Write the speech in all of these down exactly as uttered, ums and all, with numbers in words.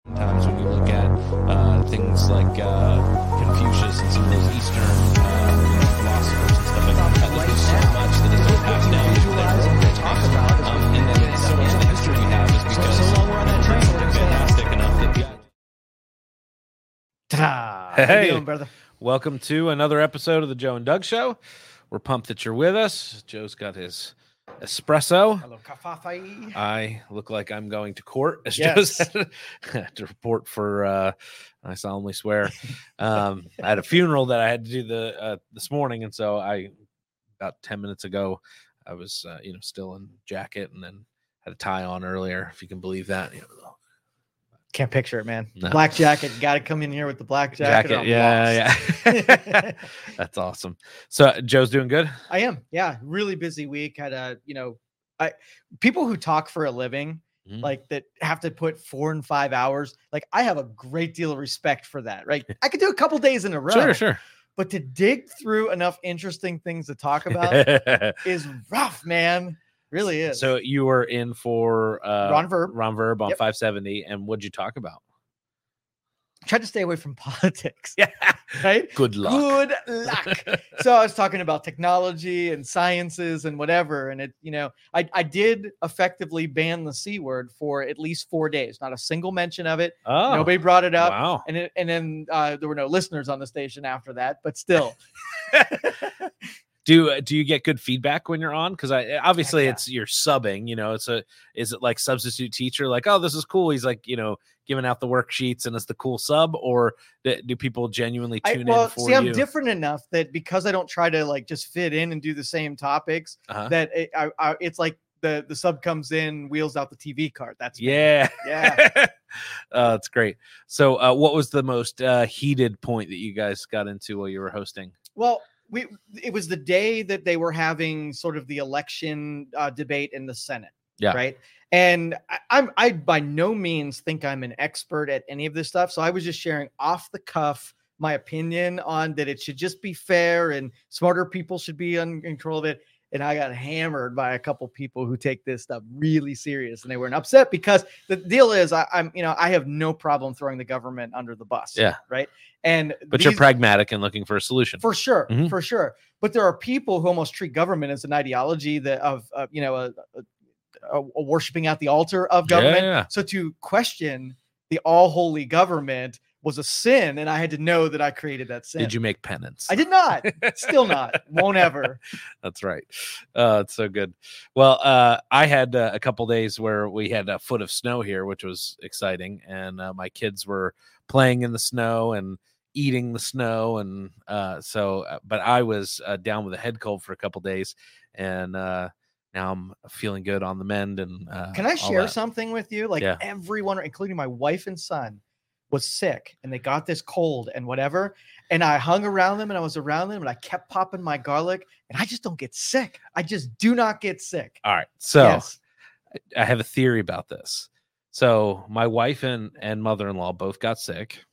Sometimes when you look at uh, things like uh, Confucius and some of those Eastern uh, you know, philosophers and stuff like that, there's so much that has been passed down to their talk about. Um, and then so much of the history we have is because so long we're on that train, something fantastic enough that the Ta-da. Hey, How you doing, brother? Welcome to another episode of the Joe and Doug Show. We're pumped that you're with us. Joe's got his espresso. Hello, kafafi. I look like I'm going to court, as Yes. Joe said, to report for, uh, I solemnly swear. Um, I had a funeral that I had to do the uh, this morning, and so I, about ten minutes ago, I was, uh, you know, still in jacket, and then had a tie on earlier, if you can believe that. You know, Can't picture it, man. No. Black jacket. Got to come in here with the black jacket. or I'm yeah, lost. yeah. That's awesome. So Joe's doing good? I am. Yeah. Really busy week. Had a, you know, I people who talk for a living, Mhm. like that have to put four and five hours. Like I have a great deal of respect for that. Right. I could do a couple days in a row. Sure, sure. But to dig through enough interesting things to talk about is rough, man. Really is. So you were in for uh, Ron Verb. Ron Verb on Yep. five seventy, and what'd you talk about? Tried to stay away from politics. Yeah, Right. good luck. Good luck. So I was talking about technology and sciences and whatever. And it, you know, I, I did effectively ban the C word for at least four days. Not a single mention of it. Oh, Nobody brought it up. wow. And it, and then uh, there were no listeners on the station after that, but still. Do do you get good feedback when you're on? Because I obviously yeah. it's you're subbing. You know, it's a is it like substitute teacher? Like, oh, this is cool. He's like, you know, giving out the worksheets and it's the cool sub, or do, do people genuinely I, tune well, in for see, you? I'm different enough that because I don't try to like just fit in and do the same topics, Uh-huh. that it, I, I, it's like the the sub comes in, wheels out the T V card. That's me. Yeah, Yeah. uh, that's great. So, uh, what was the most uh, heated point that you guys got into while you were hosting? Well, we it was the day that they were having sort of the election uh, debate in the Senate. Yeah. Right. And I, I'm I by no means think I'm an expert at any of this stuff. So I was just sharing off the cuff my opinion on that it should just be fair and smarter people should be in control of it. And I got hammered by a couple people who take this stuff really serious, and they weren't upset because the deal is I, I'm, you know, I have no problem throwing the government under the bus. Yeah. Right. And But these, you're pragmatic and looking for a solution. for sure, Mhm. for sure. But there are people who almost treat government as an ideology that of, uh, you know, a, a, a worshiping at the altar of government. Yeah. So to question the all holy government was a sin, and I had to know that I created that sin. Did you make penance? I did not. Still not. Won't ever. That's right. Uh, it's so good. Well, uh, I had uh, a couple days where we had a foot of snow here, which was exciting, and uh, my kids were playing in the snow and eating the snow, and uh, so. Uh, but I was uh, down with a head cold for a couple days, and uh, now I'm feeling good on the mend. And uh, Can I all share that. something with you? Like Yeah. everyone, including my wife and son, was sick and they got this cold and whatever. And I hung around them and I was around them and I kept popping my garlic, and I just don't get sick. I just do not get sick. All right, so. Yes. I have a theory about this. So my wife and, and mother-in-law both got sick.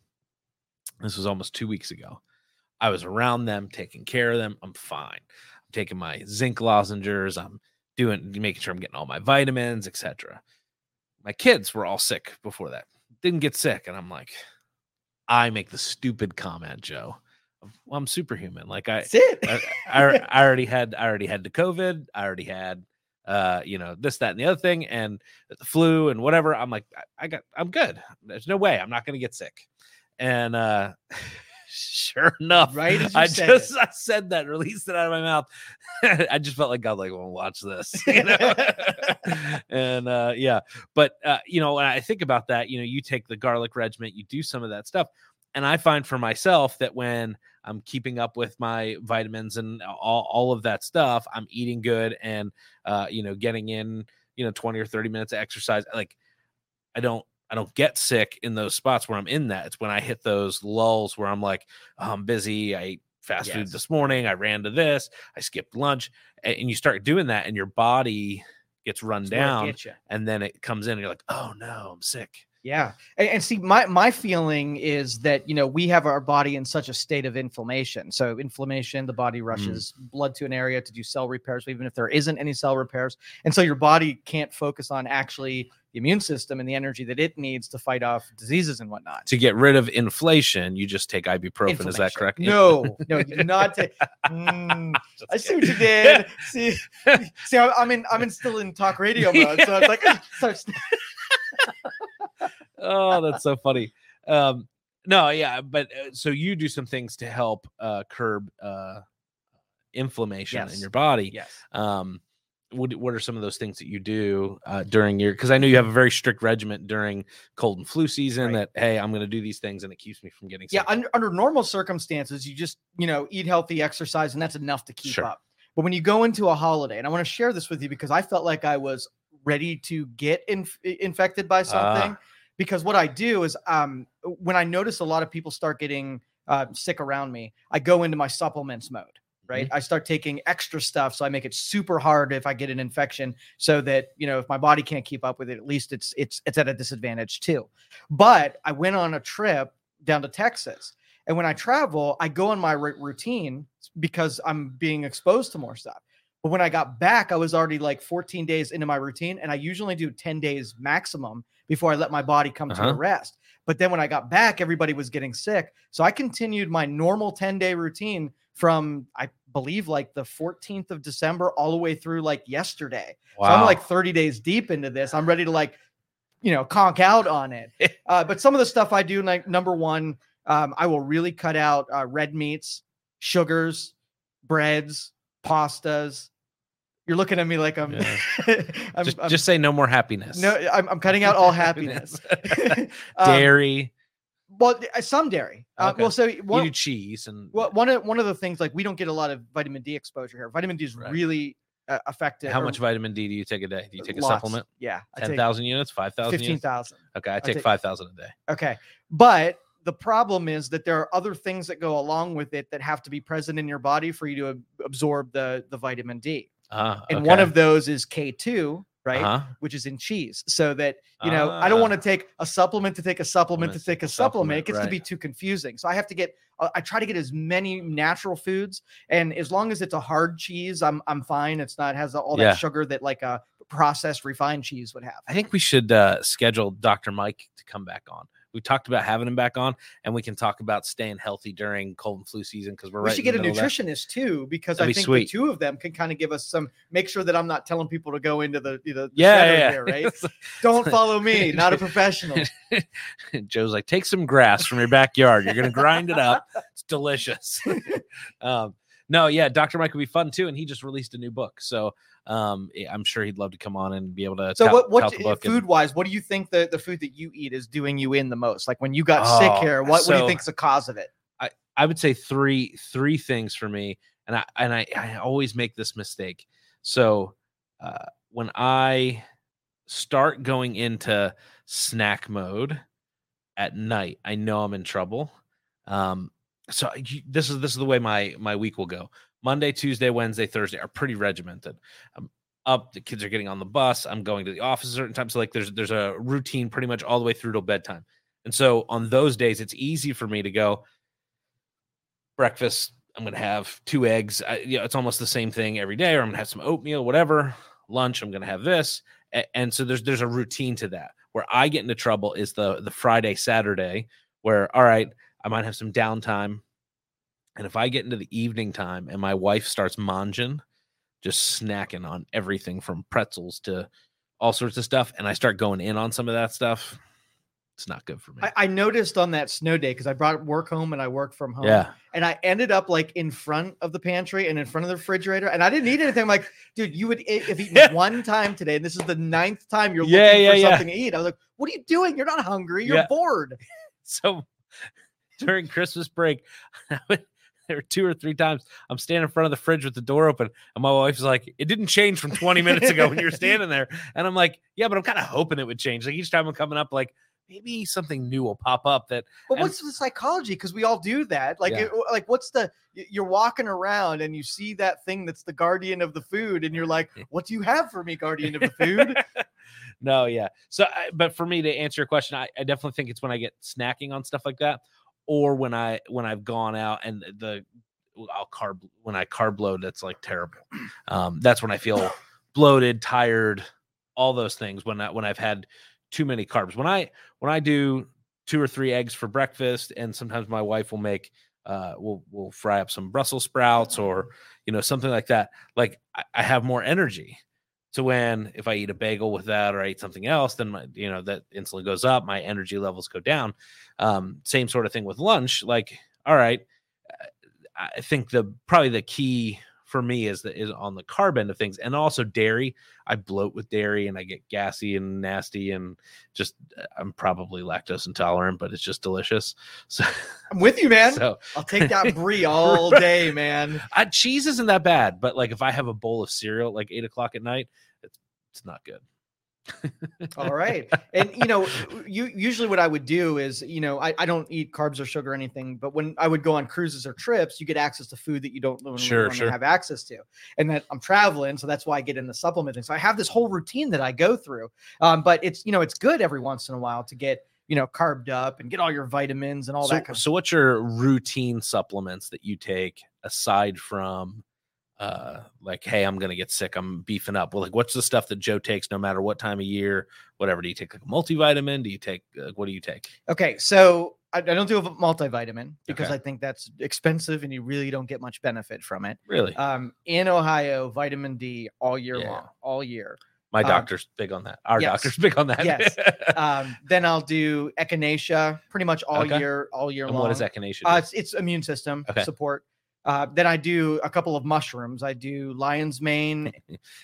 This was almost two weeks ago. I was around them, taking care of them. I'm fine. I'm taking my zinc lozenges. I'm doing, making sure I'm getting all my vitamins, et cetera. My kids were all sick before that. Didn't get sick. And I'm like, I make the stupid comment, Joe. Well, I'm superhuman. Like I, That's it. I, I, I already had, I already had the COVID. I already had, uh, you know, this, that, and the other thing, and the flu and whatever. I'm like, I, I got, I'm good. There's no way I'm not going to get sick. And, uh, sure enough, Right as you I said just, it. I said that, released it out of my mouth. I just felt like God, like, well, watch this, you know? And, uh, yeah, but, uh, you know, when I think about that, you know, you take the garlic regiment, you do some of that stuff. And I find for myself that when I'm keeping up with my vitamins and all, all of that stuff, I'm eating good and, uh, you know, getting in, you know, twenty or thirty minutes of exercise. Like I don't, I don't get sick in those spots where I'm in that. It's when I hit those lulls where I'm like, oh, I'm busy. I ate fast Yes. food this morning. I ran to this, I skipped lunch, and, and you start doing that and your body gets run That's where it down, gets ya. and then it comes in and you're like, oh no, I'm sick. Yeah. And, and see, my, my feeling is that, you know, we have our body in such a state of inflammation. So inflammation, the body rushes mm. blood to an area to do cell repairs, even if there isn't any cell repairs. And so your body can't focus on actually the immune system and the energy that it needs to fight off diseases and whatnot. To get rid of inflation, you just take ibuprofen. Is that correct? No, no, you do not take. Mm, I see what you did. See, see, I'm in, I'm in still in talk radio mode. So it's like, starts. Oh, that's so funny. Um, no, yeah, but uh, so you do some things to help uh, curb uh, inflammation yes. in your body. Yes. Um, what what are some of those things that you do uh, during your? Because I know you have a very strict regimen during cold and flu season. Right. That hey, I'm going to do these things, and it keeps me from getting sick. Yeah, under, under normal circumstances, you just you know eat healthy, exercise, and that's enough to keep sure. up. But when you go into a holiday, and I want to share this with you because I felt like I was ready to get inf- infected by something. Uh. Because what I do is um, when I notice a lot of people start getting uh, sick around me, I go into my supplements mode, right? Mm-hmm. I start taking extra stuff. So I make it super hard if I get an infection so that, you know, if my body can't keep up with it, at least it's, it's, it's at a disadvantage too. But I went on a trip down to Texas. And when I travel, I go on my r- routine because I'm being exposed to more stuff. But when I got back, I was already like fourteen days into my routine. And I usually do ten days maximum before I let my body come uh-huh. to a rest. But then when I got back, everybody was getting sick. So I continued my normal ten day routine from, I believe, like the fourteenth of December all the way through like yesterday. Wow. So I'm like thirty days deep into this. I'm ready to like, you know, conk out on it. uh, but some of the stuff I do, like number one, um, I will really cut out uh, red meats, sugars, breads, pastas. You're looking at me like I'm, yeah. I'm, just, I'm just say no more happiness. No, I'm, I'm cutting out all happiness. um, dairy. Well, some dairy. Okay. Uh, well, so one, you do cheese and well, one of one of the things, like we don't get a lot of vitamin D exposure here. Vitamin D is right. really uh, effective. How much vitamin D do you take a day? Do you take a lots. supplement? Yeah, ten thousand units, five thousand, fifteen thousand. Okay, I take, take five thousand a day. Okay, but the problem is that there are other things that go along with it that have to be present in your body for you to ab- absorb the the vitamin D. Uh, and okay. one of those is K two, right? Uh-huh. Which is in cheese. So that, you know, uh, I don't want to take a supplement to take a supplement to take a supplement. supplement. It gets right. to be too confusing. So I have to get, uh, I try to get as many natural foods. And as long as it's a hard cheese, I'm I'm fine. It's not, has all that yeah. sugar that like a processed refined cheese would have. I think we should uh, schedule Doctor Mike to come back on. We talked about having him back on, and we can talk about staying healthy during cold and flu season because we're we right. should get a nutritionist too, because That'd I think the two of them can kind of give us some. Make sure that I'm not telling people to go into the you know the yeah, yeah, yeah. here, right? Don't follow me, not a professional. Joe's like, take some grass from your backyard. You're gonna grind it up. It's delicious. um, no, yeah, Doctor Mike would be fun too, and he just released a new book, so. Um, I'm sure he'd love to come on and be able to. So tout, what, what tout food wise, what do you think the, the food that you eat is doing you in the most? Like when you got oh, sick here, what, so what do you think is the cause of it? I, I would say three, three things for me. And I, and I, I always make this mistake. So, uh, when I start going into snack mode at night, I know I'm in trouble. Um, so you, this is, this is the way my, my week will go. Monday, Tuesday, Wednesday, Thursday are pretty regimented. I'm up, the kids are getting on the bus. I'm going to the office at certain times. So like there's there's a routine pretty much all the way through till bedtime. And so on those days, it's easy for me to go breakfast. I'm going to have two eggs. I, you know, it's almost the same thing every day, or I'm going to have some oatmeal, whatever. Lunch, I'm going to have this. And, and so there's there's a routine to that. Where I get into trouble is the the Friday, Saturday, where, all right, I might have some downtime. And if I get into the evening time and my wife starts manging, just snacking on everything from pretzels to all sorts of stuff, and I start going in on some of that stuff, it's not good for me. I, I noticed on that snow day, because I brought work home and I work from home. Yeah. And I ended up like in front of the pantry and in front of the refrigerator, and I didn't eat anything. I'm like, dude, you would have eaten one time today, and this is the ninth time you're yeah, looking yeah, for yeah. something to eat. I was like, what are you doing? You're not hungry. You're yeah. bored. So during Christmas break, there were two or three times I'm standing in front of the fridge with the door open, and my wife's like, it didn't change from twenty minutes ago when you were standing there. And I'm like, yeah, but I'm kind of hoping it would change. Like each time I'm coming up, like maybe something new will pop up. That. But and, what's the psychology? Because we all do that. Like, yeah. it, like what's the? You're walking around and you see that thing that's the guardian of the food, and you're like, what do you have for me, guardian of the food? no, yeah. So, I, but for me to answer your question, I, I definitely think it's when I get snacking on stuff like that, or when I when I've gone out and the I'll carb when I carb load. That's like terrible. Um, that's when I feel bloated, tired, all those things. When I when I've had too many carbs. When I when I do two or three eggs for breakfast, and sometimes my wife will make uh we'll we'll fry up some Brussels sprouts or you know something like that. Like I, I have more energy. So when if I eat a bagel with that or I eat something else, then my you know that insulin goes up, my energy levels go down. Um, same sort of thing with lunch. Like, all right, I think the probably the key for me is that is on the carb end of things, and also dairy. I bloat with dairy and I get gassy and nasty, and just I'm probably lactose intolerant, but it's just delicious. So I'm with you, man. So I'll take that brie all day, man. I, cheese isn't that bad, but like if I have a bowl of cereal at like eight o'clock at night, it's it's not good. All right. And, you know, you usually what I would do is, you know, I, I don't eat carbs or sugar or anything, but when I would go on cruises or trips, you get access to food that you don't normally Sure, sure. have access to. And that I'm traveling. So that's why I get in the supplement thing. So I have this whole routine that I go through. Um, but it's, you know, it's good every once in a while to get, you know, carved up and get all your vitamins and all So, that kind of so what's your routine supplements that you take aside from uh like, hey, I'm gonna get sick, I'm beefing up? Well, like, what's the stuff that Joe takes no matter what time of year, whatever? Do you take like a multivitamin? Do you take uh, what do you take? Okay, so I, I don't do a multivitamin because Okay. I think that's expensive and you really don't get much benefit from it. Really? Um, in Ohio, vitamin D all year Yeah. long, all year. My um, doctor's big on that. Our yes. doctor's big on that. Yes. Um, then I'll do echinacea pretty much all Okay. year, all year And long. what is echinacea? Uh, do? it's, it's immune system Okay. support. Uh, then I do a couple of mushrooms. I do lion's mane.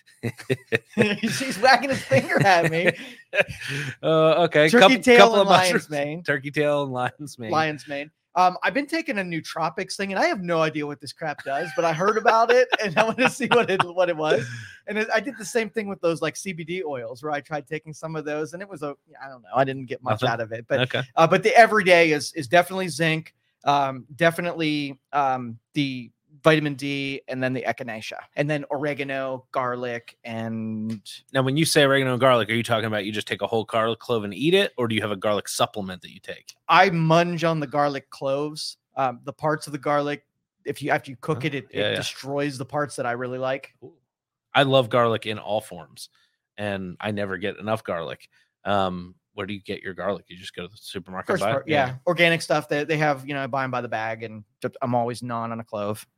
He's wagging his finger at me. Uh, okay. Turkey couple, tail couple and of lion's mushrooms. mane. Turkey tail and lion's mane. Lion's mane. Um, I've been taking a nootropics thing, and I have no idea what this crap does, but I heard about it, and I want to see what it what it was. And it, I did the same thing with those like C B D oils, where I tried taking some of those, and it was a I don't know, I didn't get much Nothing? out of it. But Okay. uh, but the everyday is is definitely zinc, um, definitely um, the vitamin D, and then the echinacea, and then oregano, garlic, and Now, when you say oregano and garlic, are you talking about you just take a whole garlic clove and eat it, or do you have a garlic supplement that you take? I munge on the garlic cloves. Um, the parts of the garlic, if you after you cook Oh, it, it, yeah, it yeah. destroys the parts that I really like. I love garlic in all forms, and I never get enough garlic. Um, where do you get your garlic? You just go to the supermarket. First buy it? part, yeah. organic stuff that they have. You know, I buy them by the bag, and just- I'm always gnawing on a clove.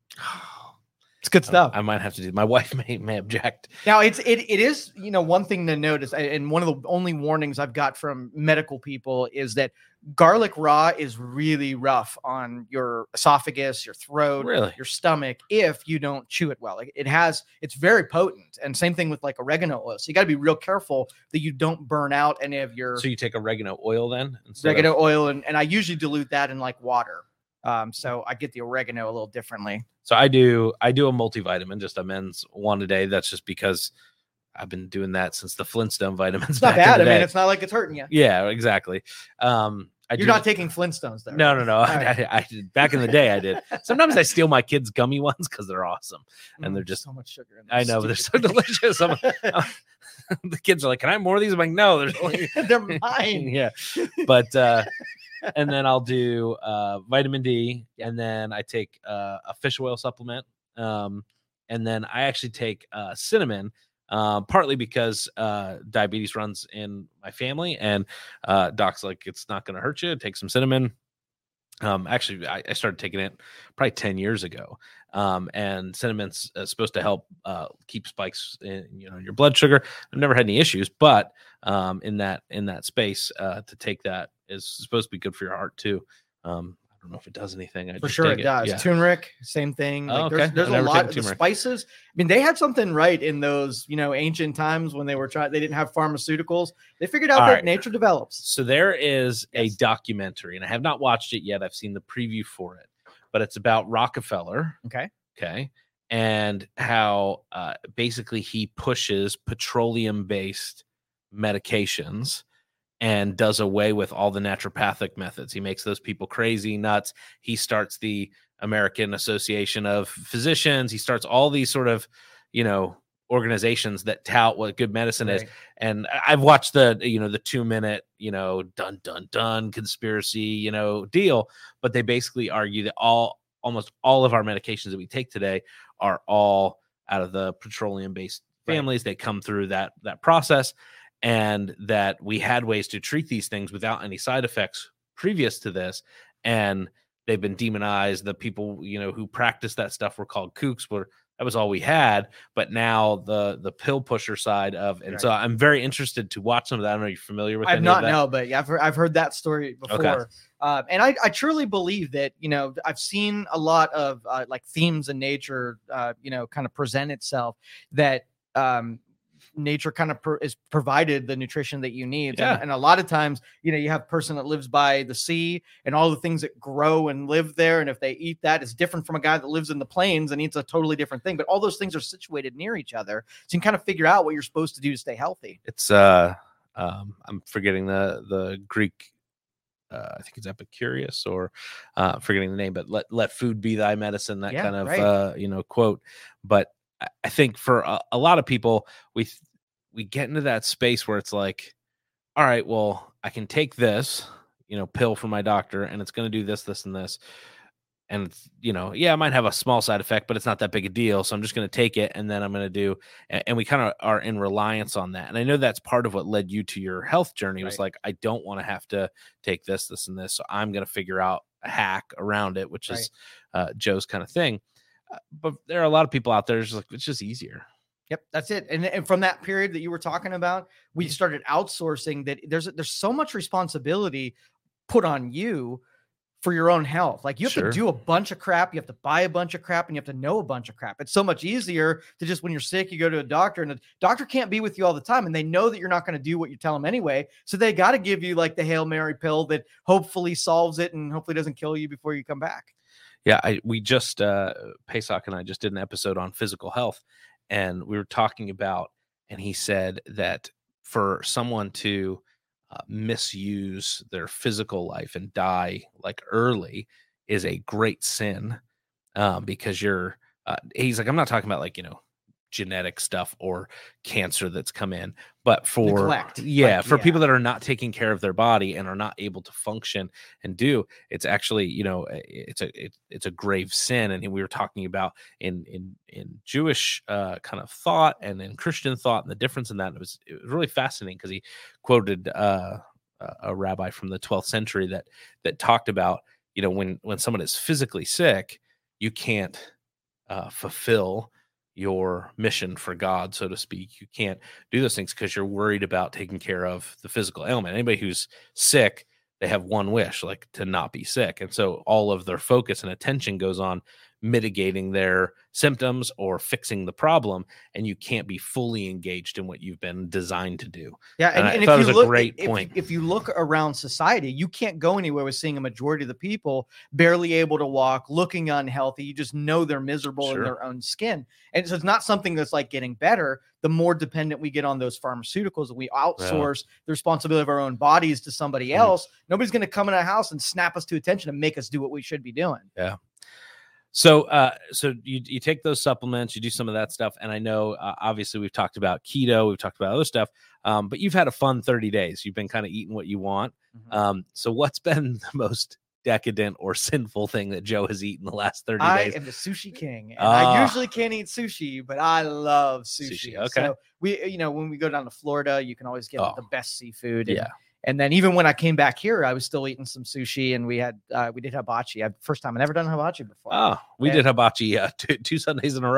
It's good stuff. I might have to do. My wife may may object. Now, it's it it is you know one thing to notice, and one of the only warnings I've got from medical people is that garlic raw is really rough on your esophagus, your throat, Really? your stomach if you don't chew it well. Like it has, it's very potent, and same thing with like oregano oil. So you got to be real careful that you don't burn out any of your So you take oregano oil then? instead of- oregano oil, and, and I usually dilute that in like water. Um, so I get the oregano a little differently. So I do. I do a multivitamin, just a men's one a day. That's just because I've been doing that since the Flintstone vitamins. It's not back in bad. the I mean, day. it's not like it's hurting you. Yeah, exactly. Um, I You're do, not taking Flintstones though. No, no, no. All I, right. I, I did back in the day. I did. Sometimes I steal my kids' gummy ones because they're awesome, and they're Mm, just. so much sugar in I those know, but they're so stupid delicious. I'm, I'm- the kids are like, "Can I have more of these?" I'm like, "No, there's only." things. They're mine. Yeah, but uh, and then I'll do uh, vitamin D, and then I take uh, a fish oil supplement, um, and then I actually take uh, cinnamon. Uh, partly because uh, diabetes runs in my family, and uh, doc's like, it's not going to hurt you. Take some cinnamon. Um, actually, I, I started taking it probably ten years ago. Um, and cinnamon's uh, supposed to help uh, keep spikes in you know your blood sugar. I've never had any issues, but um, in that in that space, uh, to take that is supposed to be good for your heart too. Um, I don't know if it does anything. I For just sure take it does. Yeah. Turmeric, same thing. Oh, Like okay. there's there's I've a never lot taken of the turmeric. spices. I mean, they had something right in those, you know, ancient times when they were trying, they didn't have pharmaceuticals. They figured out All that right. nature develops. So there is Yes. a documentary, and I have not watched it yet. I've seen the preview for it, but it's about Rockefeller. Okay. Okay. And how uh, basically he pushes petroleum based medications and does away with all the naturopathic methods. He makes those people crazy, nuts. He starts the American Association of Physicians. He starts all these sort of, you know, organizations that tout what good medicine Right. is. And I've watched the, you know, the two minute, you know, dun, dun, dun conspiracy, you know, deal, but they basically argue that all, almost all of our medications that we take today are all out of the petroleum based Right. families. They come through that, that process, and that we had ways to treat these things without any side effects previous to this. And they've been demonized. The people, you know, who practice that stuff were called kooks, were that was all we had. But now the the pill pusher side of, and Right. so I'm very interested to watch some of that. I don't know if you're familiar with I've any not of that. know, but yeah, I've heard, I've heard that story before. Okay. Uh, and I, I truly believe that, you know, I've seen a lot of uh, like themes in nature, uh, you know, kind of present itself that um, nature kind of pro- is provided the nutrition that you need. Yeah. And, and a lot of times, you know, you have a person that lives by the sea and all the things that grow and live there. And if they eat that, it's different from a guy that lives in the plains and eats a totally different thing. But all those things are situated near each other. So you can kind of figure out what you're supposed to do to stay healthy. It's uh um I'm forgetting the the Greek, uh, I think it's Epicurus, or uh forgetting the name, but let let food be thy medicine, that Yeah, kind of right. uh you know quote. But I- I think for a, a lot of people, we th- we get into that space where it's like, all right, well, I can take this, you know, pill from my doctor, and it's going to do this, this, and this. And it's, you know, yeah, it might have a small side effect, but it's not that big a deal. So I'm just going to take it, and then I'm going to do, and, and we kind of are in reliance on that. And I know that's part of what led you to your health journey. It was Right. like, I don't want to have to take this, this, and this. So I'm going to figure out a hack around it, which is uh, Joe's kind of thing. Uh, but there are a lot of people out there just like, it's just easier. Yep, that's it. And, and from that period that you were talking about, we started outsourcing that. There's there's so much responsibility put on you for your own health. Like you have Sure. to do a bunch of crap, you have to buy a bunch of crap, and you have to know a bunch of crap. It's so much easier to just, when you're sick, you go to a doctor, and the doctor can't be with you all the time, and they know that you're not going to do what you tell them anyway. So they got to give you like the Hail Mary pill that hopefully solves it and hopefully doesn't kill you before you come back. Yeah, I we just uh Pesach and I just did an episode on physical health, and we were talking about, and he said that for someone to uh, misuse their physical life and die like early is a great sin, um, because you're uh, he's like, I'm not talking about like, you know, genetic stuff or cancer that's come in, but for Neglect. yeah, Like, for yeah. people that are not taking care of their body and are not able to function and do, it's actually, you know, it's a it, it's a grave sin. And we were talking about in in in Jewish uh kind of thought and in Christian thought, and the difference in that. It was it was really fascinating because he quoted uh a a rabbi from the twelfth century that that talked about, you know, when when someone is physically sick, you can't uh fulfill your mission for God, so to speak. You can't do those things because you're worried about taking care of the physical ailment. Anybody who's sick, they have one wish, like to not be sick. And so all of their focus and attention goes on mitigating their symptoms or fixing the problem. And you can't be fully engaged in what you've been designed to do. Yeah, And and, I and if thought it you was a look, great if, point. if you look around society, you can't go anywhere with seeing a majority of the people barely able to walk, looking unhealthy. You just know they're miserable in Sure. their own skin, and so it's not something that's like getting better. The more dependent we get on those pharmaceuticals, and we outsource the responsibility of our own bodies to somebody Mhm. else. Nobody's going to come in our house and snap us to attention and make us do what we should be doing. Yeah. So, uh, so you, you take those supplements, you do some of that stuff. And I know, uh, obviously we've talked about keto, we've talked about other stuff, um, but you've had a fun thirty days. You've been kind of eating what you want. Mhm. Um, so what's been the most decadent or sinful thing that Joe has eaten the last thirty I days? am the sushi king, and Ah. I usually can't eat sushi, but I love sushi. Sushi, okay. So we, you know, when we go down to Florida, you can always get Oh. the best seafood. And, Yeah. and then even when I came back here, I was still eating some sushi, and we had uh, we did hibachi. I, first time I never done hibachi before. Oh, we And- did hibachi uh, two, two Sundays in a row.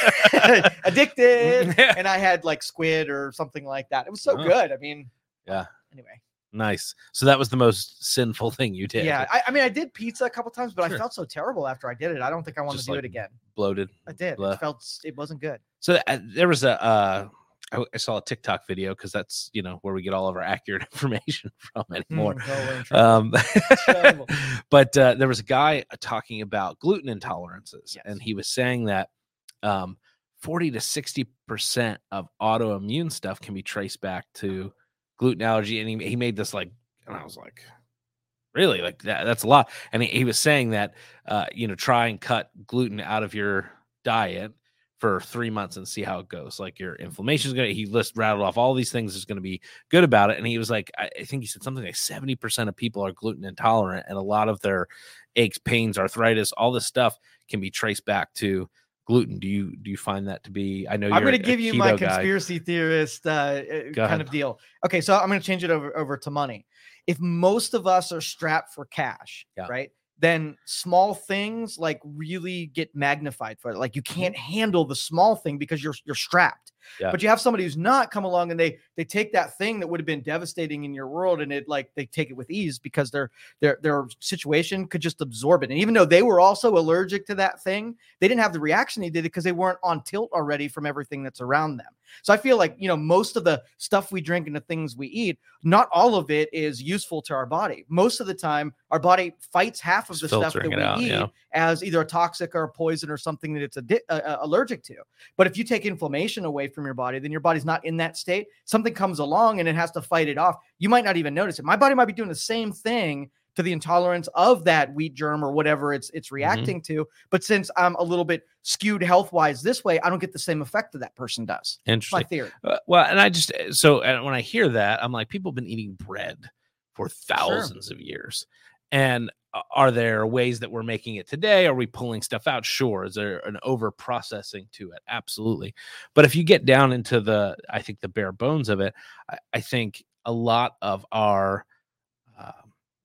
Addicted, Yeah. and I had like squid or something like that. It was so Oh. good. I mean, Yeah. Anyway, Nice. So that was the most sinful thing you did. yeah. I, I mean, I did pizza a couple times, but Sure. I felt so terrible after I did it. I don't think I want Just to do like it again. Bloated. I did. blah. It felt it wasn't good. So uh, there was a, uh, I, I saw a TikTok video because that's, you know, where we get all of our accurate information from anymore. Mm, oh, we're in trouble. Um, Terrible. but uh, there was a guy talking about gluten intolerances, Yes. and he was saying that um, forty to sixty percent of autoimmune stuff can be traced back to gluten allergy. And he, he made this like, and I was like, really? Like that? That's a lot. And he, he was saying that, uh, you know, try and cut gluten out of your diet for three months and see how it goes. Like your inflammation is going to, he list rattled off all these things is going to be good about it. And he was like, I, I think he said something like seventy percent of people are gluten intolerant, and a lot of their aches, pains, arthritis, all this stuff can be traced back to gluten. Do you, do you find that to be, I know you're I'm going to give you my guy. conspiracy theorist uh, kind ahead. of deal. Okay. So I'm going to change it over, over to money. If most of us are strapped for cash, yeah. right? Then small things like really get magnified for it. Like you can't handle the small thing because you're you're strapped. Yeah. But you have somebody who's not come along and they they take that thing that would have been devastating in your world and it like they take it with ease because their their their situation could just absorb it. And even though they were also allergic to that thing, they didn't have the reaction they did because they weren't on tilt already from everything that's around them. So I feel like, you know, most of the stuff we drink and the things we eat, not all of it is useful to our body. Most of the time, our body fights half of the stuff that we out, eat yeah. as either a toxic or a poison or something that it's a uh, uh, allergic to. But if you take inflammation away from your body, then your body's not in that state. Something comes along and it has to fight it off. You might not even notice it. My body might be doing the same thing to the intolerance of that wheat germ or whatever it's it's reacting mm-hmm. to. But since I'm a little bit skewed health-wise this way, I don't get the same effect that that person does. Interesting. My theory. Uh, well, and I just, so and when I hear that, I'm like, people have been eating bread for thousands sure. of years. And are there ways that we're making it today? Are we pulling stuff out? Sure. Is there an over processing to it? Absolutely. But if you get down into the, I think the bare bones of it, I, I think a lot of our, uh,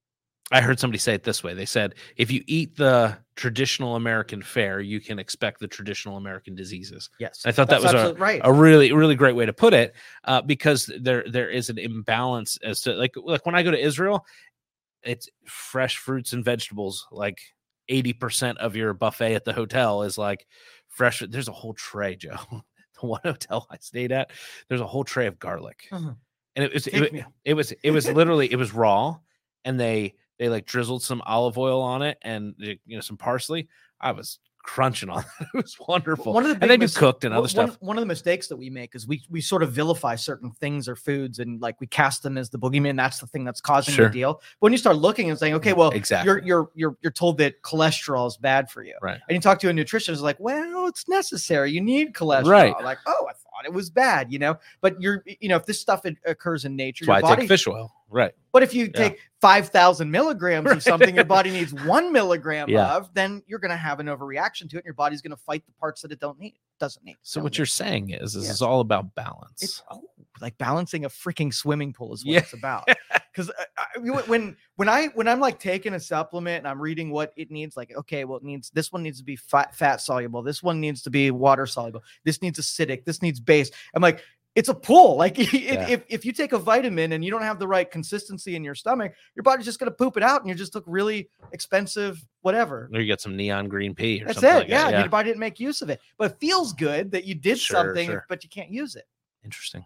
I heard somebody say it this way. They said, if you eat the traditional American fare, you can expect the traditional American diseases. Yes. I thought that was a, right. a really, really great way to put it, uh, because there, there is an imbalance as to like, like when I go to Israel, it's fresh fruits and vegetables. Like eighty percent of your buffet at the hotel is like fresh. There's a whole tray, Joe. The one hotel I stayed at, there's a whole tray of garlic. Uh-huh. And it was, it, it was, it was literally, it was raw. And they, they like drizzled some olive oil on it and, you know, some parsley. I was crunching on it. It was wonderful. One of the and they do mis- cooked and other one, stuff. One of the mistakes that we make is we we sort of vilify certain things or foods and like we cast them as the boogeyman. That's the thing that's causing sure. the deal. But when you start looking and saying, okay, well, exactly. you're you're you're you're told that cholesterol is bad for you, right? And you talk to a nutritionist, like, well, it's necessary. You need cholesterol, right? Like, oh, I thought it was bad, you know. But you're, you know, if this stuff occurs in nature, that's your why body, I take fish oil, right? But if you yeah. take five thousand milligrams right. of something your body needs one milligram yeah. of, then you're going to have an overreaction to it. And your body's going to fight the parts that it don't need, doesn't need. So what need. you're saying is, this yes. is all about balance. It's oh, like balancing a freaking swimming pool is what yeah. it's about. Because when when I when I'm like taking a supplement and I'm reading what it needs, like, okay, well, it needs this one needs to be fat, fat soluble. This one needs to be water soluble. This needs acidic. This needs base. I'm like, it's a pull. Like it, yeah. if, if you take a vitamin and you don't have the right consistency in your stomach, your body's just going to poop it out and you just look really expensive, whatever. Or you get some neon green pea or That's something it. like yeah, that. Yeah. Your body didn't make use of it, but it feels good that you did sure, something, sure. but you can't use it. Interesting.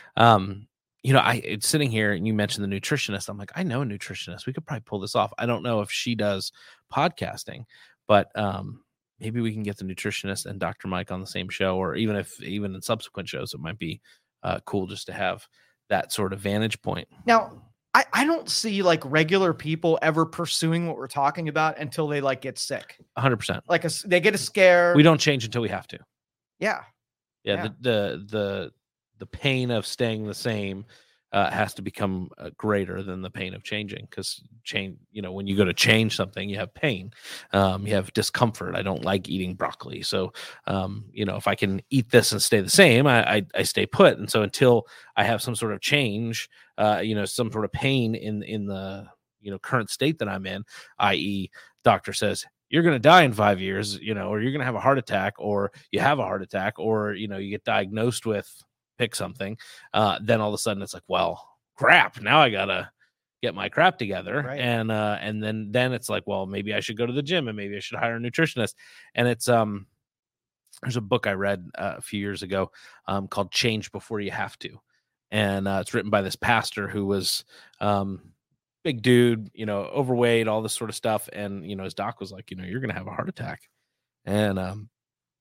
Um, you know, I it's sitting here and you mentioned the nutritionist. I'm like, I know a nutritionist. We could probably pull this off. I don't know if she does podcasting, but um, maybe we can get the nutritionist and Doctor Mike on the same show, or even if even in subsequent shows, it might be uh, cool just to have that sort of vantage point. Now, I, I don't see like regular people ever pursuing what we're talking about until they like get sick. one hundred percent. Like a, they get a scare. We don't change until we have to. Yeah. Yeah. yeah. The, the, the, the pain of staying the same uh, has to become uh, greater than the pain of changing, because change, you know, when you go to change something, you have pain, um, you have discomfort. I don't like eating broccoli. So, um, you know, if I can eat this and stay the same, I, I, I stay put. And so until I have some sort of change, uh, you know, some sort of pain in, in the, you know, current state that I'm in, that is doctor says, you're going to die in five years, you know, or you're going to have a heart attack, or you have a heart attack, or, you know, you get diagnosed with pick something, uh, then all of a sudden it's like, well, crap, now I gotta get my crap together. Right. And, uh, and then, then it's like, well, maybe I should go to the gym and maybe I should hire a nutritionist. And it's, um, there's a book I read uh, a few years ago, um, called Change Before You Have to. And, uh, it's written by this pastor who was, um, big dude, you know, overweight, all this sort of stuff. And, you know, his doc was like, you know, you're going to have a heart attack. And, um,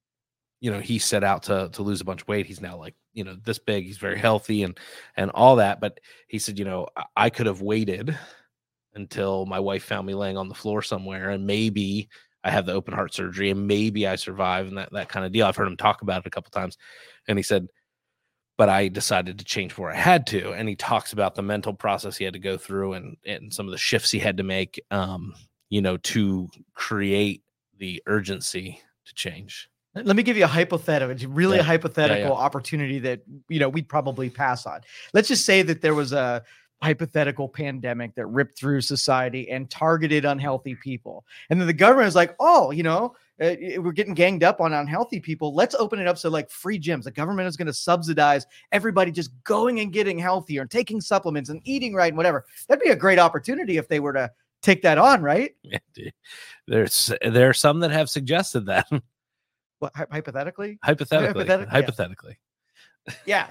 you know, he set out to to lose a bunch of weight. He's now like, you know, this big. He's very healthy and and all that. But he said, you know, I, I could have waited until my wife found me laying on the floor somewhere, and maybe I have the open heart surgery and maybe I survive and that, that kind of deal. I've heard him talk about it a couple times. And he said, but I decided to change where I had to. And he talks about the mental process he had to go through and, and some of the shifts he had to make, um, you know, to create the urgency to change. Let me give you a hypothetical. It's really Yeah. a hypothetical Yeah, yeah. opportunity that, you know, we'd probably pass on. Let's just say that there was a hypothetical pandemic that ripped through society and targeted unhealthy people. And then the government is like, oh, you know, uh, we're getting ganged up on unhealthy people. Let's open it up. So like free gyms, the government is going to subsidize everybody just going and getting healthier and taking supplements and eating right and whatever. That'd be a great opportunity if they were to take that on, right? Yeah, dude. There's, there are some that have suggested that. What, hy- hypothetically? Hypothetically, Hypothetic- yeah. hypothetically. Yeah.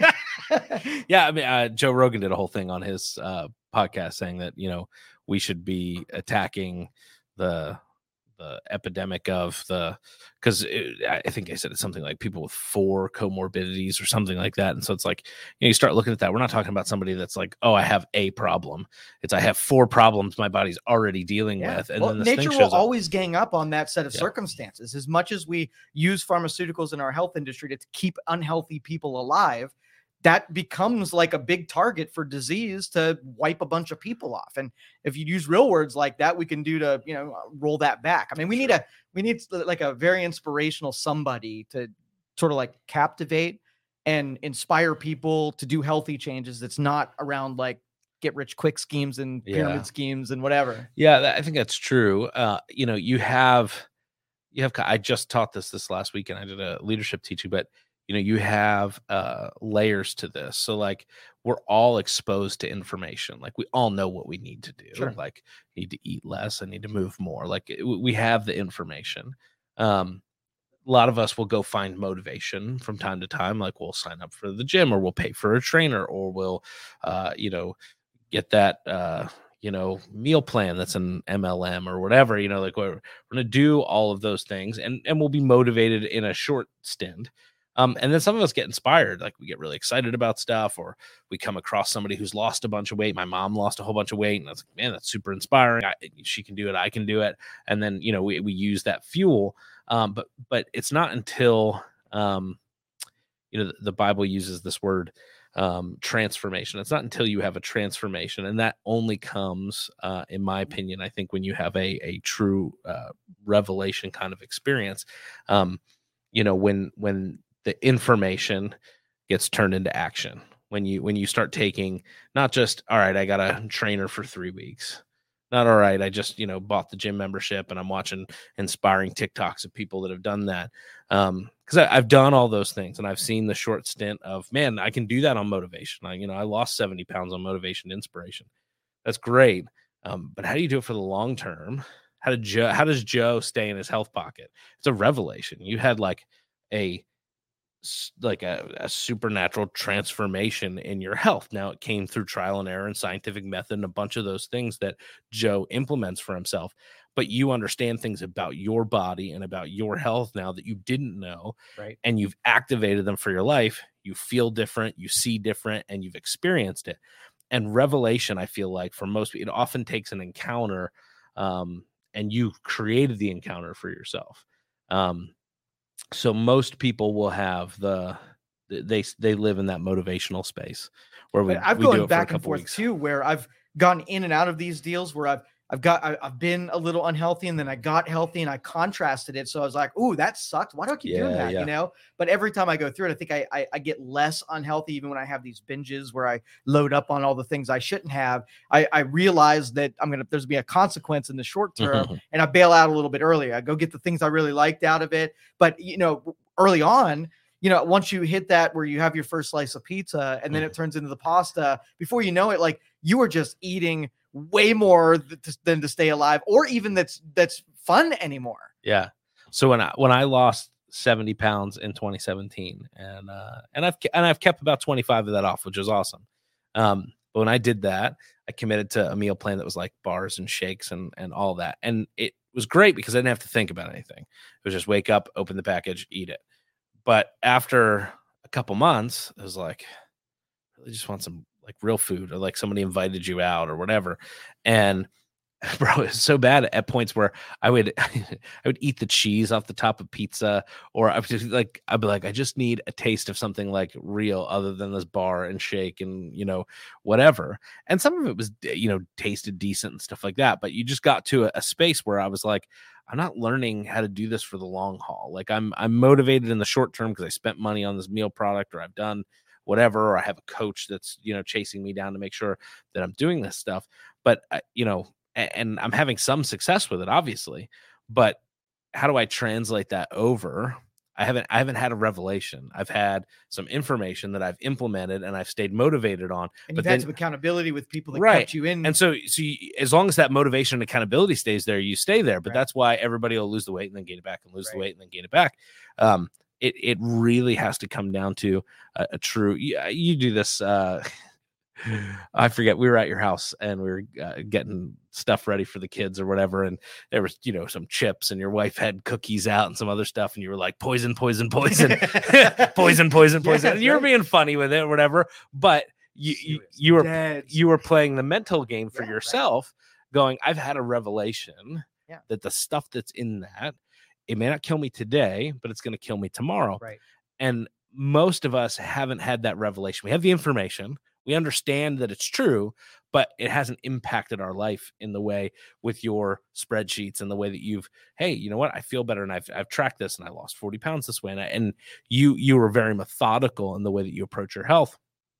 Yeah. I mean, uh, Joe Rogan did a whole thing on his uh, podcast saying that, you know, we should be attacking the, the epidemic of the, because I think I said it's something like people with four comorbidities or something like that. And so it's like, you know, you start looking at that. We're not talking about somebody that's like, oh, I have a problem. It's I have four problems my body's already dealing Yeah. with. And well, then this nature thing will shows up. always gang up on that set of Yeah. circumstances. As much as we use pharmaceuticals in our health industry to keep unhealthy people alive, that becomes like a big target for disease to wipe a bunch of people off. And if you use real words like that, we can do to, you know, roll that back. I mean, we need a, we need like a very inspirational somebody to sort of like captivate and inspire people to do healthy changes. That's not around like get rich quick schemes and pyramid Yeah. schemes and whatever. Yeah, that, I think that's true. Uh, you know, you have, you have, I just taught this this last weekend. I did a leadership teaching, but you know, you have uh, layers to this. So like we're all exposed to information. Like we all know what we need to do. Sure. Like I need to eat less. I need to move more. Like it- we have the information. Um, a lot of us will go find motivation from time to time. Like we'll sign up for the gym or we'll pay for a trainer or we'll, uh, you know, get that, uh, you know, meal plan that's an M L M or whatever, you know, like we're, we're going to do all of those things and, and we'll be motivated in a short stint. Um, and then some of us get inspired, like we get really excited about stuff, or we come across somebody who's lost a bunch of weight. My mom lost a whole bunch of weight, and I was like, man, that's super inspiring. I, she can do it. I can do it. And then, you know, we, we use that fuel. Um, but, but it's not until, um, you know, the, the Bible uses this word, um, transformation. It's not until you have a transformation. And that only comes, uh, in my opinion, I think when you have a, a true, uh, revelation kind of experience, um, you know, when, when, the information gets turned into action when you when you start taking not just all right, I got a trainer for three weeks, not all right, I just you know bought the gym membership and I'm watching inspiring TikToks of people that have done that, um because I've done all those things and I've seen the short stint of man, I can do that on motivation. I you know I lost seventy pounds on motivation, inspiration. That's great, um, but how do you do it for the long term? How did Joe? How does Joe stay in his health pocket? It's a revelation. You had like a like a, a supernatural transformation in your health. Now it came through trial and error and scientific method and a bunch of those things that Joe implements for himself, but you understand things about your body and about your health now that you didn't know. Right. And you've activated them for your life. You feel different, you see different, and you've experienced it. And revelation, I feel like for most people, it often takes an encounter, um, and you created the encounter for yourself. Um, So most people will have the they they live in that motivational space where we But I've we do gone it for a back and couple forth weeks. too, where I've gone in and out of these deals where I've I've got I, I've been a little unhealthy and then I got healthy and I contrasted it. So I was like, "Ooh, that sucked. Why do I keep doing Yeah, that?" yeah. You know. But every time I go through it, I think I, I I get less unhealthy. Even when I have these binges where I load up on all the things I shouldn't have, I I realize that I'm gonna there's be a consequence in the short term, Mhm. and I bail out a little bit earlier. I go get the things I really liked out of it. But you know, early on, you know, once you hit that where you have your first slice of pizza and then it turns into the pasta, before you know it, like you are just eating way more th- than to stay alive, or even that's that's fun anymore. Yeah. So when I when I lost seventy pounds in twenty seventeen, and uh, and I've ke- and I've kept about twenty-five of that off, which was awesome. Um, but when I did that, I committed to a meal plan that was like bars and shakes and and all that, and it was great because I didn't have to think about anything. It was just wake up, open the package, eat it. But after a couple months, it was like, I really just want some like real food, or like somebody invited you out or whatever. And bro, it's so bad at points where I would I would eat the cheese off the top of pizza, or I would just like I'd be like, I just need a taste of something like real other than this bar and shake and you know whatever. And some of it was you know tasted decent and stuff like that, but you just got to a, a space where I was like, I'm not learning how to do this for the long haul. Like I'm I'm motivated in the short term because I spent money on this meal product, or I've done whatever, or I have a coach that's you know chasing me down to make sure that I'm doing this stuff. But I, you know. And I'm having some success with it, obviously, but how do I translate that over? I haven't, I haven't had a revelation. I've had some information that I've implemented and I've stayed motivated on. And but you've then, had some accountability with people that right. kept you in. And so, so you, as long as that motivation and accountability stays there, you stay there. But right. that's why everybody will lose the weight and then gain it back and lose right. the weight and then gain it back. Um, it, it really has to come down to a, a true, you, you do this, uh, I forget. We were at your house and we were uh, getting stuff ready for the kids or whatever. And there was, you know, some chips and your wife had cookies out and some other stuff. And you were like, poison, poison, poison, poison, poison, poison. Yes, and you were right. being funny with it or whatever. But you, you, you were, dead. you were playing the mental game for yeah, yourself right. going, I've had a revelation yeah. that the stuff that's in that, it may not kill me today, but it's going to kill me tomorrow. Right. And most of us haven't had that revelation. We have the information. We understand that it's true, but it hasn't impacted our life in the way with your spreadsheets and the way that you've, hey, you know what? I feel better and I've, I've tracked this and I lost forty pounds this way. And, I, and you, you were very methodical in the way that you approach your health.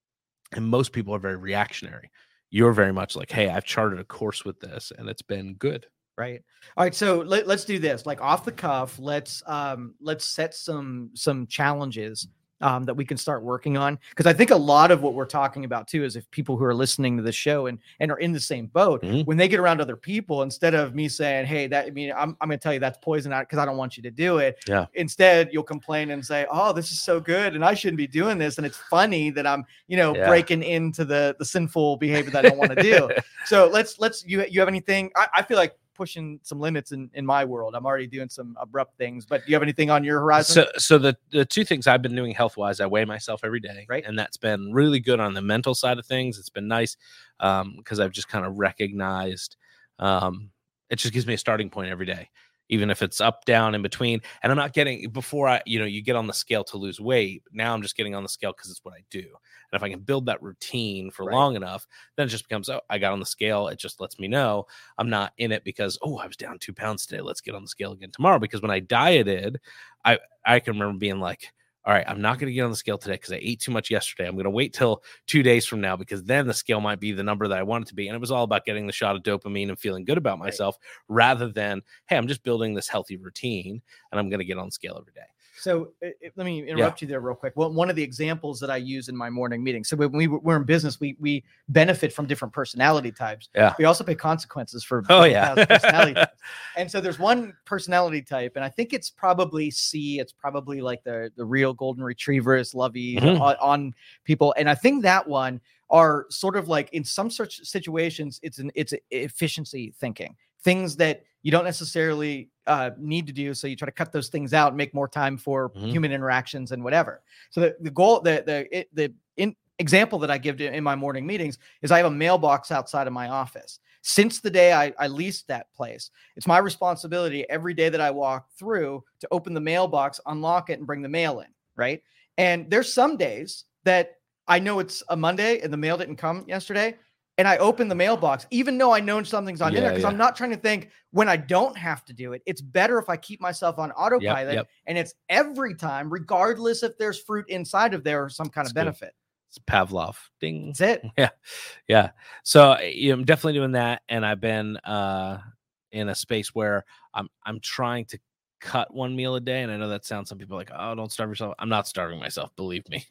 And most people are very reactionary. You're very much like, hey, I've charted a course with this and it's been good. Right. All right. So let, let's do this like off the cuff. Let's, um, let's set some, some challenges Um, that we can start working on. Because I think a lot of what we're talking about too is if people who are listening to the show and, and are in the same boat, mm-hmm. when they get around other people, instead of me saying, hey, that, I mean, I'm, I'm going to tell you that's poison out because I don't want you to do it. Yeah. Instead, you'll complain and say, oh, this is so good. And I shouldn't be doing this. And it's funny that I'm, you know, yeah. breaking into the, the sinful behavior that I don't want to do. So let's, let's, you, you have anything? I, I feel like pushing some limits in, in my world. I'm already doing some abrupt things, but do you have anything on your horizon? So, so the, the two things I've been doing health wise, I weigh myself every day, right? And that's been really good on the mental side of things. It's been nice um, because I've just kind of recognized um, it just gives me a starting point every day, even if it's up, down, in between. And I'm not getting before I, you know, you get on the scale to lose weight. Now I'm just getting on the scale because it's what I do. And if I can build that routine for right. long enough, then it just becomes, oh, I got on the scale. It just lets me know I'm not in it because, oh, I was down two pounds today. Let's get on the scale again tomorrow. Because when I dieted, I, I can remember being like, all right, I'm not going to get on the scale today because I ate too much yesterday. I'm going to wait till two days from now because then the scale might be the number that I want it to be. And it was all about getting the shot of dopamine and feeling good about myself right. rather than, hey, I'm just building this healthy routine and I'm going to get on the scale every day. So uh, let me interrupt yeah. you there real quick. Well, one of the examples that I use in my morning meeting. So when we, we're in business, we we benefit from different personality types. Yeah. We also pay consequences for oh yeah personality types. And so there's one personality type, and I think it's probably C. It's probably like the the real golden retriever is lovey mm-hmm. on, on people, and I think that one are sort of like in some such situations, it's an it's efficiency thinking, things that you don't necessarily uh, need to do. So you try to cut those things out and make more time for mm-hmm. human interactions and whatever. So the, the goal, the, the, it, the in, example that I give to, in my morning meetings is I have a mailbox outside of my office. Since the day I, I leased that place, it's my responsibility every day that I walk through to open the mailbox, unlock it, and bring the mail in. Right. And there's some days that I know it's a Monday and the mail didn't come yesterday. And I open the mailbox, even though I know something's on yeah, in there, because yeah. I'm not trying to think when I don't have to do it. It's better if I keep myself on autopilot, yep, yep. and it's every time, regardless if there's fruit inside of there or some kind That's of benefit. Good. It's Pavlov. Ding. That's it. Yeah, yeah. So you know, I'm definitely doing that, and I've been uh, in a space where I'm I'm trying to cut one meal a day. And I know that sounds, some people are like, oh, don't starve yourself. I'm not starving myself. Believe me.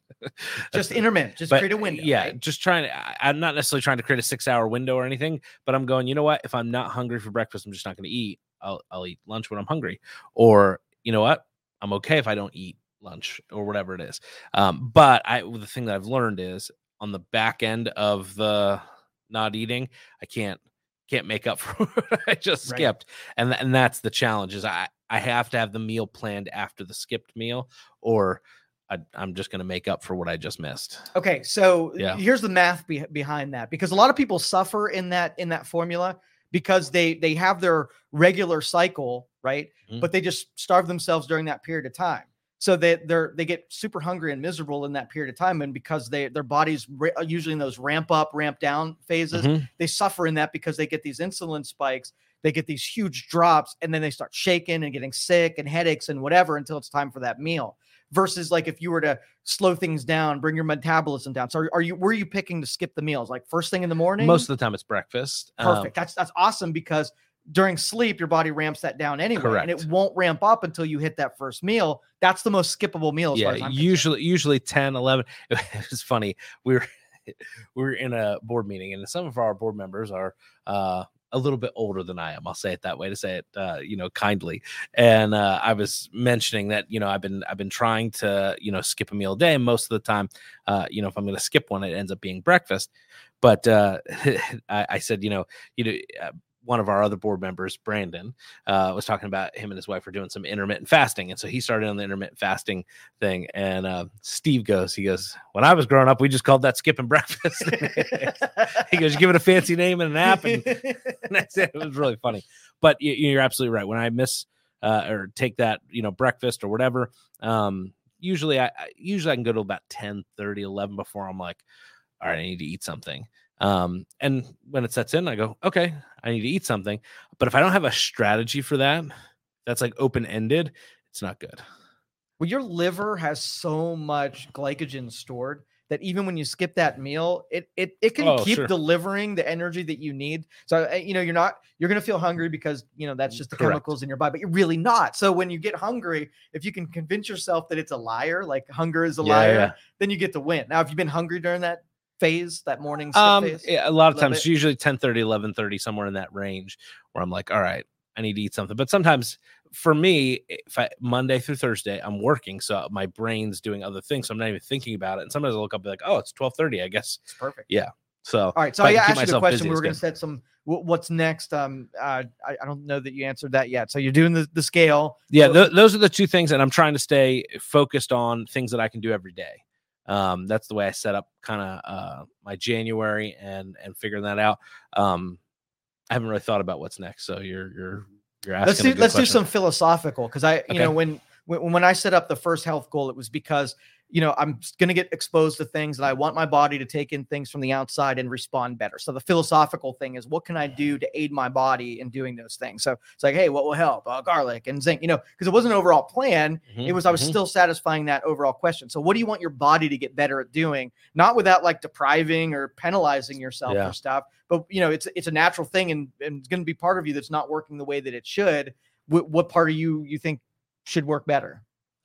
Just intermittent, just but, create a window. Yeah. Right? Just trying to, I, I'm not necessarily trying to create a six hour window or anything, but I'm going, you know what? If I'm not hungry for breakfast, I'm just not going to eat. I'll, I'll eat lunch when I'm hungry. Or you know what? I'm okay if I don't eat lunch or whatever it is. Um, but I, the thing that I've learned is on the back end of the not eating, I can't, can't make up for what I just Right. skipped. And, th- and that's the challenge is I, I have to have the meal planned after the skipped meal, or I, I'm just going to make up for what I just missed. Okay. So Yeah. here's the math be- behind that, because a lot of people suffer in that, in that formula, because they they have their regular cycle, right? Mhm. But they just starve themselves during that period of time. So they they're they get super hungry and miserable in that period of time, and because they their bodies ra- usually in those ramp up, ramp down phases, Mhm. they suffer in that because they get these insulin spikes, they get these huge drops, and then they start shaking and getting sick and headaches and whatever until it's time for that meal. Versus like if you were to slow things down, bring your metabolism down. So are, are you were you picking to skip the meals like first thing in the morning? Most of the time it's breakfast. Perfect. Um, That's that's awesome because during sleep your body ramps that down anyway, and it Correct. won't ramp up until you hit that first meal. That's the most skippable meal as yeah, far as I'm concerned. usually usually ten, eleven. It was funny. We were we were in a board meeting, and some of our board members are uh a little bit older than I am. I'll say it that way to say it uh, you know, kindly. And uh, I was mentioning that, you know, I've been I've been trying to, you know, skip a meal a day, and most of the time, uh, you know, if I'm going to skip one, it ends up being breakfast. But uh, I, I said, you know, you know, uh, one of our other board members, Brandon, uh, was talking about him and his wife were doing some intermittent fasting, and so he started on the intermittent fasting thing. And uh, Steve goes, he goes, when I was growing up, we just called that skipping breakfast. He goes, you give it a fancy name and an app, and, and that's it. It was really funny. But you, you're absolutely right. When I miss uh, or take that, you know, breakfast or whatever, um, usually I I- usually I can go to about ten thirty, eleven before I'm like, all right, I need to eat something. Um, and when it sets in, I go, okay, I need to eat something. But if I don't have a strategy for that, that's like open ended, it's not good. Well, your liver has so much glycogen stored that even when you skip that meal, it it it can Oh, keep sure. delivering the energy that you need. So uh, you know, you're not you're gonna feel hungry because you know that's just the Correct. chemicals in your body, but you're really not. So when you get hungry, if you can convince yourself that it's a liar, like hunger is a Yeah, liar, yeah. then you get to win. Now, have you been hungry during that phase, that morning skip Um, phase? yeah, a lot of Little times, bit? usually ten thirty, eleven thirty, somewhere in that range where I'm like, all right, I need to eat something. But sometimes for me, if I Monday through Thursday, I'm working, so my brain's doing other things, so I'm not even thinking about it. And sometimes I look up and be like, oh, it's twelve thirty, I guess. It's perfect. Yeah. So All right, so if I I can keep asked you the myself question. busy, We it's were going to good. set some. wh- What's next? Um, uh, I, I don't know that you answered that yet. So you're doing the, the scale. Yeah, So- th- those are the two things, and I'm trying to stay focused on things that I can do every day. Um, that's the way I set up kind of uh, my January and and figuring that out. Um, I haven't really thought about what's next, so you're you're you're asking. let's a do good let's do question. some philosophical because I you Okay. know when when when I set up the first health goal, it was because you know I'm going to get exposed to things and I want my body to take in things from the outside and respond better. So the philosophical thing is, what can I do to aid my body in doing those things? So it's like, hey, what will help? Uh, garlic and zinc, you know, because it wasn't an overall plan. Mhm, It was I was mhm. still satisfying that overall question. So what do you want your body to get better at doing? Not without like depriving or penalizing yourself Yeah. for stuff, but you know, it's it's a natural thing and, and it's going to be part of you that's not working the way that it should. What, what part of you you think should work better?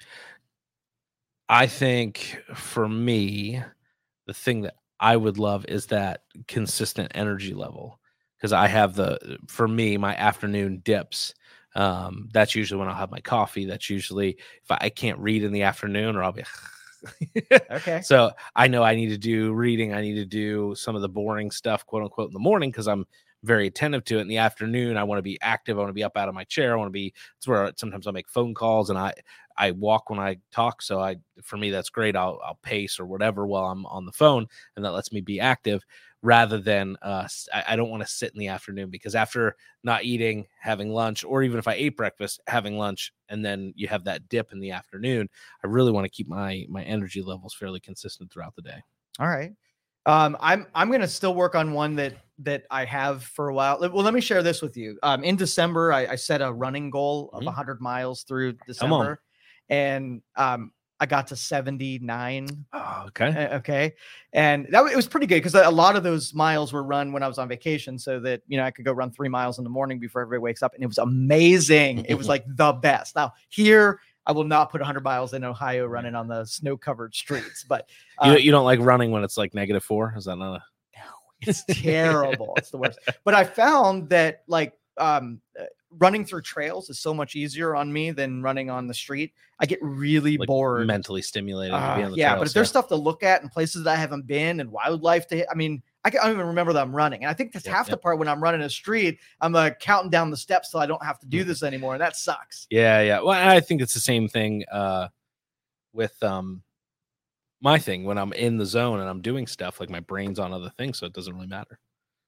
I think for me, the thing that I would love is that consistent energy level, because I have the for me my afternoon dips. Um, that's usually when I'll have my coffee. That's usually if I, I can't read in the afternoon, or I'll be. Okay. So I know I need to do reading. I need to do some of the boring stuff, quote unquote, in the morning because I'm very attentive to it. In the afternoon, I want to be active. I want to be up out of my chair. I want to be. It's where sometimes I'll make phone calls and I I walk when I talk. So I for me that's great. I'll I'll pace or whatever while I'm on the phone, and that lets me be active rather than uh s- I, I don't want to sit in the afternoon because after not eating, having lunch, or even if I ate breakfast, having lunch, and then you have that dip in the afternoon, I really want to keep my my energy levels fairly consistent throughout the day. All right. Um, I'm I'm gonna still work on one that that I have for a while. Well, let me share this with you. Um, in December, I, I set a running goal of Mhm. one hundred miles through Come on. December, and um, I got to seventy-nine. Oh, okay. Uh, okay, and that wa- it was pretty good because a lot of those miles were run when I was on vacation, so that you know I could go run three miles in the morning before everybody wakes up, and it was amazing. It was like the best. Now here, I will not put one hundred miles in Ohio running on the snow-covered streets, but You uh, you don't like running when it's like negative four? Is that not a it's terrible. It's the worst. But I found that like um, uh, running through trails is so much easier on me than running on the street. I get really like bored. mentally stimulating to be Uh, on the yeah, trails? but if there's stuff to look at and places that I haven't been and wildlife to hit, I mean, I, can, I don't even remember that I'm running. And I think that's Yep, half the yep. part when I'm running a street. I'm uh, counting down the steps so I don't have to do Mhm. this anymore. And that sucks. Yeah, yeah. Well, I think it's the same thing uh, with um my thing when I'm in the zone and I'm doing stuff like my brain's on other things, so it doesn't really matter.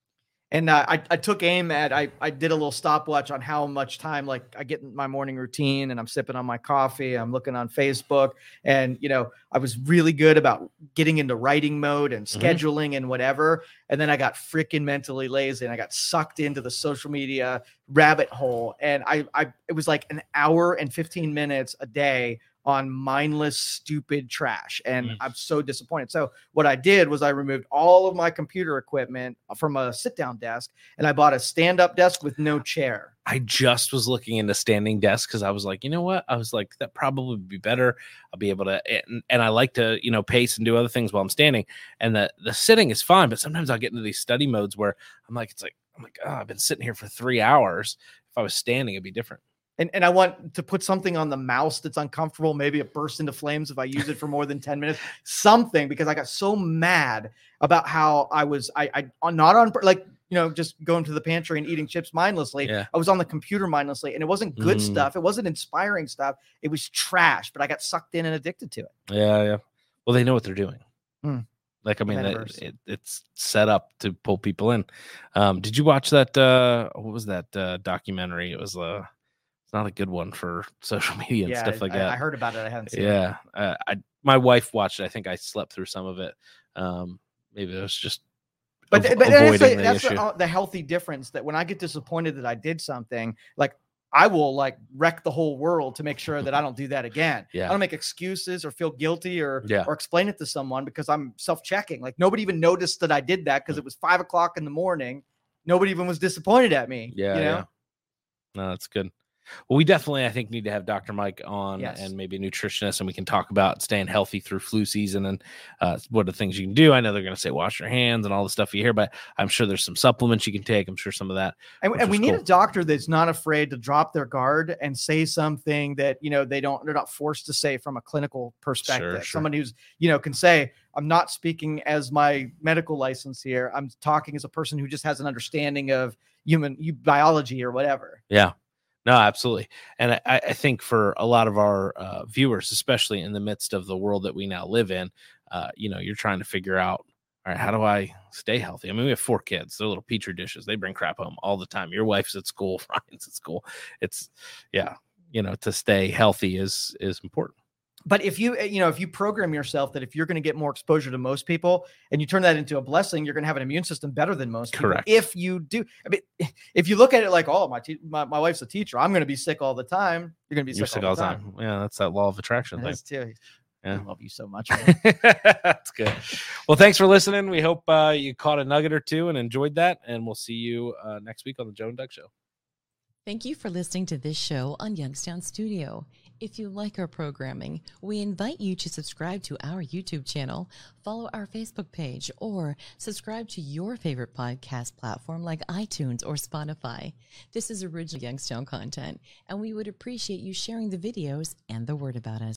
And uh, I, I took aim at, I, I did a little stopwatch on how much time, like I get in my morning routine and I'm sipping on my coffee, I'm looking on Facebook, and, you know, I was really good about getting into writing mode and scheduling mm-hmm. and whatever. And then I got freaking mentally lazy and I got sucked into the social media rabbit hole. And I, I, it was like an hour and fifteen minutes a day on mindless, stupid trash. And mm. I'm so disappointed. So what I did was I removed all of my computer equipment from a sit down desk and I bought a stand up desk with no chair. I just was looking into standing desks because I was like, you know what? I was like, that probably would be better. I'll be able to, and, and I like to, you know, pace and do other things while I'm standing. And the, the sitting is fine, but sometimes I'll get into these study modes where I'm like, it's like, I'm like, oh, I've been sitting here for three hours. If I was standing, it'd be different. And, and I want to put something on the mouse that's uncomfortable. Maybe it bursts into flames if I use it for more than ten minutes, something, because I got so mad about how I was, I, I not on, like, you know, just going to the pantry and eating chips mindlessly. Yeah. I was on the computer mindlessly and it wasn't good mm. stuff. It wasn't inspiring stuff. It was trash, but I got sucked in and addicted to it. Yeah. Yeah. Well, they know what they're doing. Mm. Like, I mean, it, it, it's set up to pull people in. Um, did you watch that? Uh, what was that uh, documentary? It was, uh, not a good one for social media and yeah, stuff like I, that. I heard about it. I haven't seen yeah. it. Yeah. Uh, I, my wife watched it. I think I slept through some of it. Um, maybe it was just, but, av- but that's, the, the, that's the, uh, the healthy difference, that when I get disappointed that I did something, like I will like wreck the whole world to make sure that I don't do that again. Yeah. I don't make excuses or feel guilty or, yeah. or explain it to someone because I'm self-checking. Like nobody even noticed that I did that because it was five o'clock in the morning. Nobody even was disappointed at me. Yeah. You know? Yeah. No, that's good. Well, we definitely, I think, need to have Doctor Mike on yes. and maybe a nutritionist, and we can talk about staying healthy through flu season and uh, what are the things you can do. I know they're going to say wash your hands and all the stuff you hear, but I'm sure there's some supplements you can take. I'm sure some of that. And, and we need cool. a doctor that's not afraid to drop their guard and say something that, you know, they don't, they're not forced to say from a clinical perspective. Sure, sure. Someone who's, you know, can say, I'm not speaking as my medical license here. I'm talking as a person who just has an understanding of human biology or whatever. Yeah. No, absolutely. And I, I think for a lot of our uh, viewers, especially in the midst of the world that we now live in, uh, you know, you're trying to figure out, all right, how do I stay healthy? I mean, we have four kids. They're little petri dishes. They bring crap home all the time. Your wife's at school, Ryan's at school. It's, yeah, you know, to stay healthy is is important. But if you, you know, if you program yourself that if you're going to get more exposure to most people and you turn that into a blessing, you're going to have an immune system better than most people. Correct. If you do, I mean, if you look at it like, oh, my, te- my, my wife's a teacher, I'm going to be sick all the time. You're going to be you're sick, sick all all the time. time. Yeah. That's that law of attraction It thing. is too. Yeah. I love you so much. That's good. Well, thanks for listening. We hope uh, you caught a nugget or two and enjoyed that. And we'll see you uh, next week on the Joe and Doug Show. Thank you for listening to this show on Youngstown Studio. If you like our programming, we invite you to subscribe to our YouTube channel, follow our Facebook page, or subscribe to your favorite podcast platform like iTunes or Spotify. This is original Youngstown content, and we would appreciate you sharing the videos and the word about us.